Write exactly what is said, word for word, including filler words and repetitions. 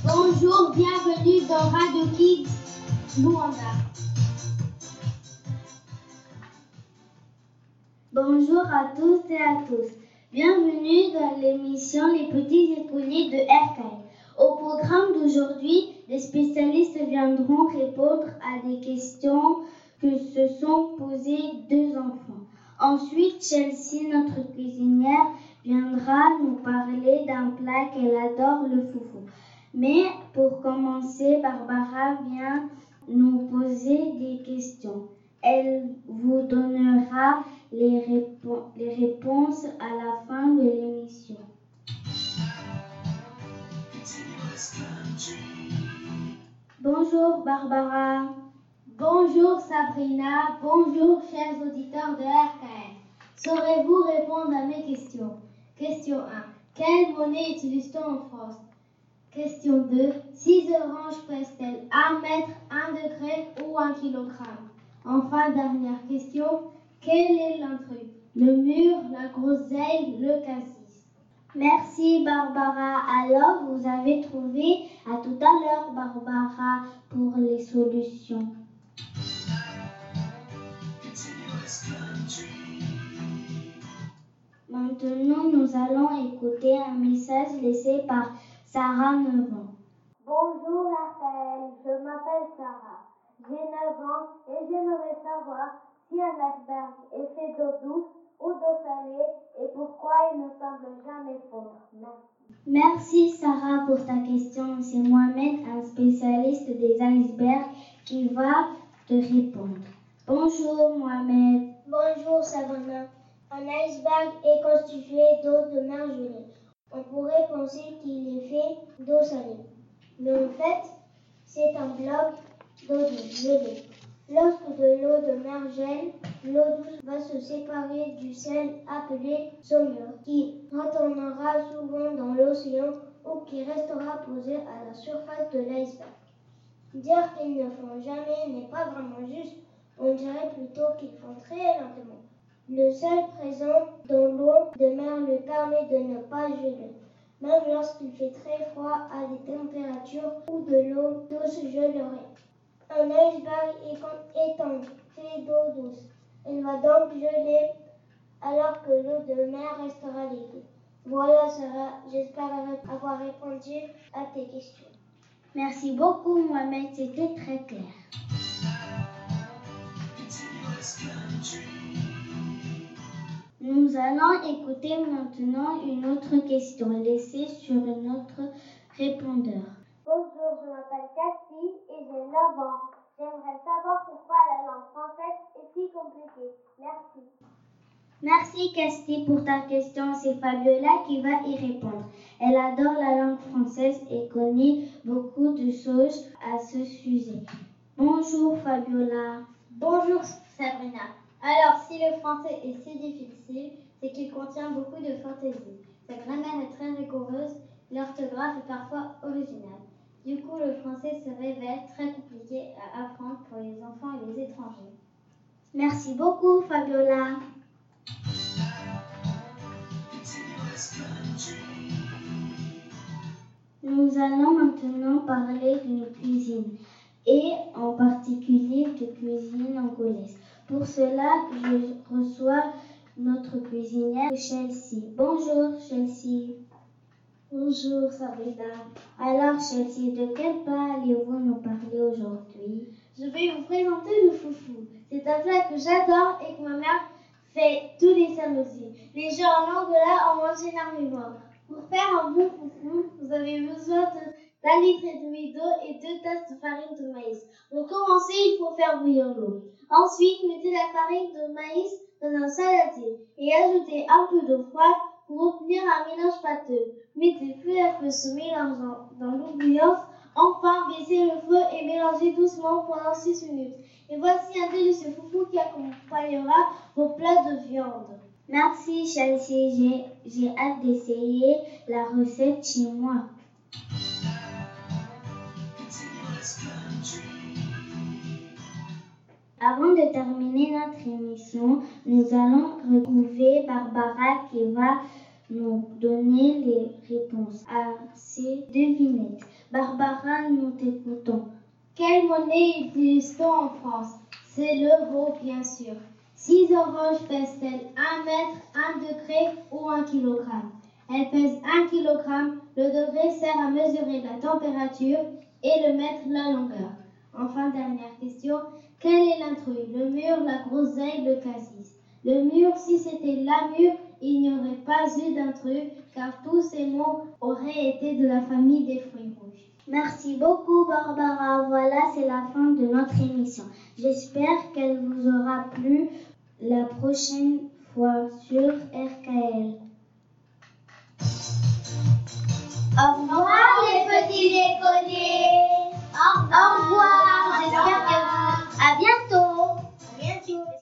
Bonjour, bienvenue dans Radio Kids Luanda. Bonjour à tous et à tous. Bienvenue dans l'émission Les Petits Écoliers de R K L. Au programme d'aujourd'hui, les spécialistes viendront répondre à des questions que se sont posées deux enfants. Ensuite, Chelsea, notre cuisinière, viendra nous parler d'un plat qu'elle adore, le foufou. Mais pour commencer, Barbara vient nous poser des questions. Elle vous donnera les, répo- les réponses à la fin de l'émission. Bonjour Barbara. Bonjour Sabrina. Bonjour chers auditeurs de R K L. Saurez-vous répondre à mes questions? Question un. Quelle monnaie utilise-t-on en France? Question deux. six oranges pèsent-elles un mètre, un degré ou un kilogramme? Enfin, dernière question. Quel est l'intrus? Le mur, la groseille, le cassis? Merci Barbara. Alors, vous avez trouvé à tout à l'heure Barbara pour les solutions. Maintenant, nous allons écouter un message laissé par Sarah, neuf ans. Bonjour R K L, je m'appelle Sarah. J'ai neuf ans et j'aimerais savoir si un iceberg est fait d'eau douce ou d'eau salée et pourquoi il ne semble jamais fondre. Merci. Merci Sarah pour ta question. C'est Mohamed, un spécialiste des icebergs, qui va te répondre. Bonjour Mohamed. Bonjour Sabrina. Un iceberg est constitué d'eau de mer gelée. On pourrait penser qu'il est fait d'eau salée. Mais en fait, c'est un bloc d'eau douce gelée. Lorsque de l'eau de mer gèle, l'eau douce va se séparer du sel appelé saumure, qui retournera souvent dans l'océan ou qui restera posé à la surface de l'iceberg. Dire qu'ils ne font jamais n'est pas vraiment juste. On dirait plutôt qu'ils font très lentement. Le sel présent dans l'eau de mer lui permet de ne pas geler, même lorsqu'il fait très froid à des températures où de l'eau douce gelerait. Un iceberg étant fait d'eau douce, il va donc geler alors que l'eau de mer restera liquide. Voilà Sarah, j'espère avoir répondu à tes questions. Merci beaucoup Mohamed, c'était très clair. Nous allons écouter maintenant une autre question laissée sur notre répondeur. Bonjour, je m'appelle Cathy et j'ai neuf ans. J'aimerais savoir pourquoi la langue française est si compliquée. Merci. Merci Cathy pour ta question. C'est Fabiola qui va y répondre. Elle adore la langue française et connaît beaucoup de choses à ce sujet. Bonjour Fabiola. Bonjour Sabrina. Alors, si le français est si difficile, c'est qu'il contient beaucoup de fantaisie. Sa grammaire est très rigoureuse, l'orthographe est parfois originale. Du coup, le français se révèle très compliqué à apprendre pour les enfants et les étrangers. Merci beaucoup Fabiola. Nous allons maintenant parler d'une cuisine, et en particulier de cuisine angolaise. Pour cela, je reçois notre cuisinière Chelsea. Bonjour Chelsea. Bonjour Sabrina. Alors Chelsea, de quel plat allez-vous nous parler aujourd'hui? Je vais vous présenter le foufou. C'est un plat que j'adore et que ma mère fait tous les samedis. Les gens en Angola en mangent énormément. Pour faire un bon foufou, vous avez besoin d'un litre et demi d'eau et deux tasses de farine de maïs. Pour commencer, il faut faire bouillir l'eau. Ensuite, mettez la farine de maïs dans un saladier et ajoutez un peu d'eau froide pour obtenir un mélange pâteux. Mettez peu à peu ce mélange dans, dans l'eau bouillante. Enfin, baissez le feu et mélangez doucement pendant six minutes. Et voici un délicieux foufou qui accompagnera vos plats de viande. Merci Chelsea, j'ai, j'ai hâte d'essayer la recette chez moi. Avant de terminer notre émission, nous allons retrouver Barbara qui va nous donner les réponses à ces devinettes. Barbara, nous t'écoutons. Quelle monnaie utilise-t-on en France? C'est l'euro, bien sûr. Six oranges pèsent-elles un mètre, un degré ou un kilogramme? Elles pèsent un kilogramme. Le degré sert à mesurer la température et le mètre la longueur. Enfin, dernière question. Quel est l'intrus? Le mur, la groseille, le cassis? Le mur, si c'était la mur, il n'y aurait pas eu d'intrus, car tous ces mots auraient été de la famille des fruits rouges. Merci beaucoup Barbara. Voilà, c'est la fin de notre émission. J'espère qu'elle vous aura plu la prochaine fois sur R K L. Au revoir les petits écoliers. Au revoir. Au revoir. J'espère que vous... À bientôt. À bientôt.